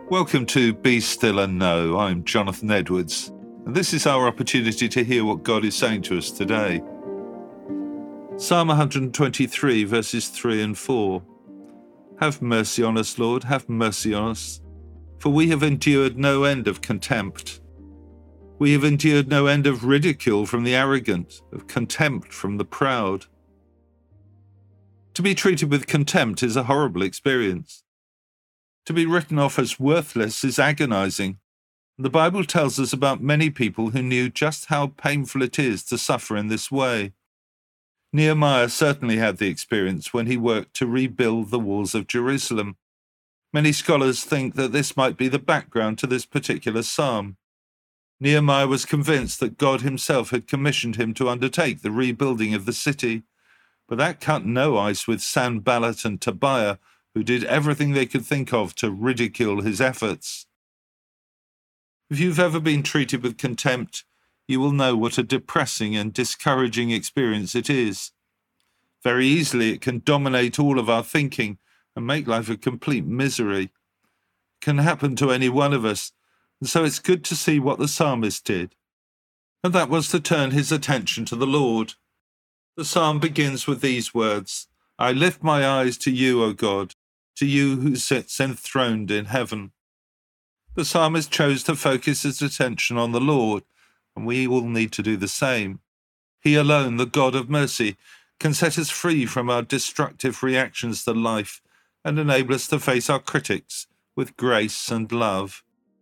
Welcome to Be Still and Know. I'm Jonathan Edwards, and this is our opportunity to hear what God is saying to us today. Psalm 123, verses 3 and 4. Have mercy on us, Lord, have mercy on us, for we have endured no end of contempt. We have endured no end of ridicule from the arrogant, of contempt from the proud. To be treated with contempt is a horrible experience. To be written off as worthless is agonizing. The Bible tells us about many people who knew just how painful it is to suffer in this way. Nehemiah certainly had the experience when he worked to rebuild the walls of Jerusalem. Many scholars think that this might be the background to this particular psalm. Nehemiah was convinced that God himself had commissioned him to undertake the rebuilding of the city, but that cut no ice with Sanballat and Tobiah, who did everything they could think of to ridicule his efforts. If you've ever been treated with contempt, you will know what a depressing and discouraging experience it is. Very easily it can dominate all of our thinking and make life a complete misery. It can happen to any one of us, and so it's good to see what the psalmist did. And that was to turn his attention to the Lord. The psalm begins with these words, I lift my eyes to you, O God, to you who sits enthroned in heaven. The psalmist chose to focus his attention on the Lord, and we all need to do the same. He alone, the God of mercy, can set us free from our destructive reactions to life and enable us to face our critics with grace and love.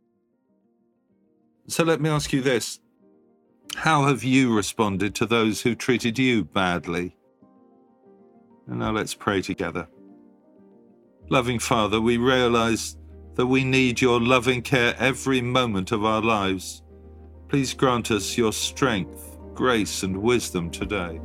So let me ask you this. How have you responded to those who treated you badly? And now let's pray together. Loving Father, we realize that we need your loving care every moment of our lives. Please grant us your strength, grace, and wisdom today.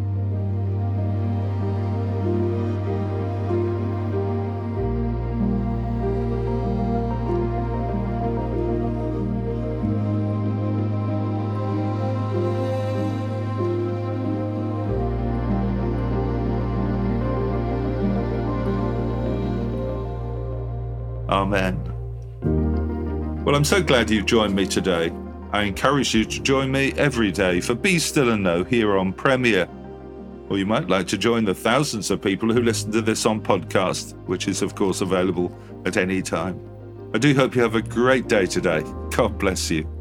Amen. Well, I'm so glad you've joined me today. I encourage you to join me every day for Be Still and Know here on Premier. Or you might like to join the thousands of people who listen to this on podcast, which is of course available at any time. I do hope you have a great day today. God bless you.